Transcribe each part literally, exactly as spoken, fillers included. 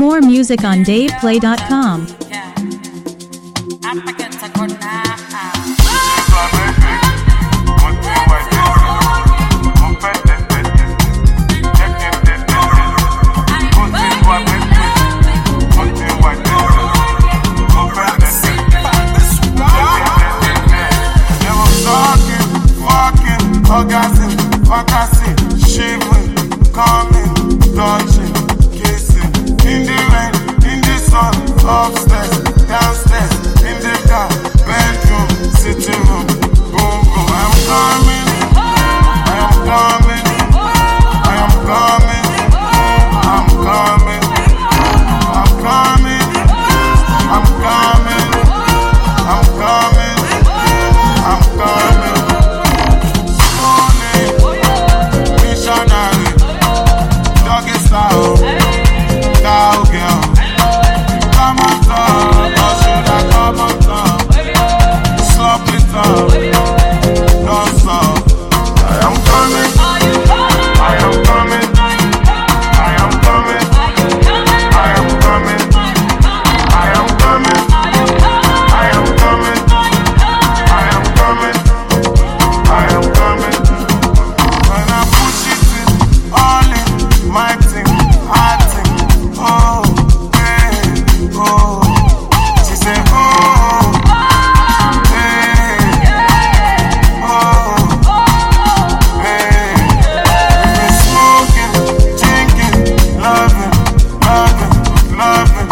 More music on dave play dot com. Orgasm, fantasy, shivering, coming, touching, kissing, in the rain, in the sun, upstairs, downstairs, in the car, bedroom, sitting room, boom, boom. I am coming, I am coming, I am coming, I'm coming, I'm coming, I'm coming, I'm coming, I'm coming. Cowgirl, come on top, or should I come on top? Slop it up, no stop. I am coming, I am coming, I am coming, I am coming, I am coming, I am coming, I am coming, I am coming. When I push it in, all in my thing. Oh, hey, oh, she said, oh, hey, oh, hey. We've been smoking, drinking, loving, loving, loving,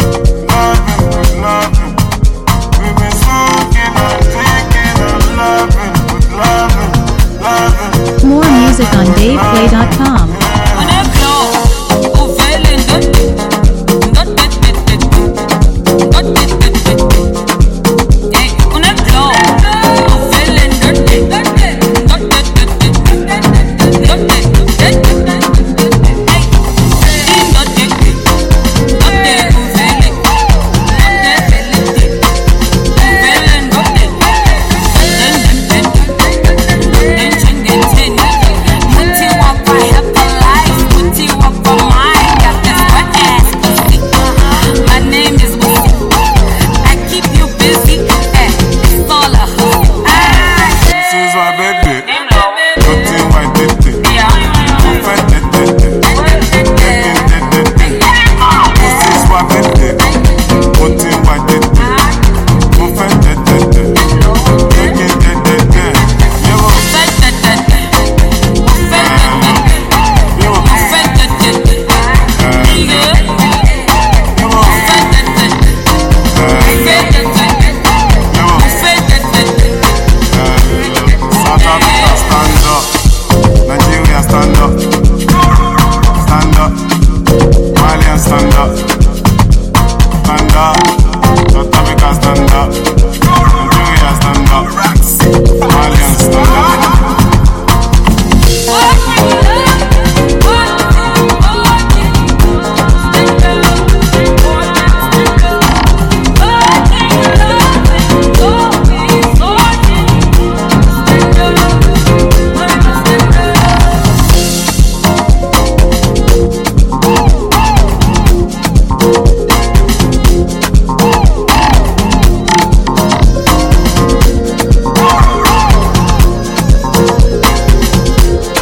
loving, loving. We've been smoking and drinking and loving, loving, loving. More music on dave play dot com.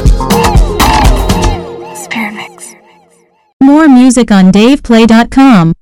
More music on dave play dot com.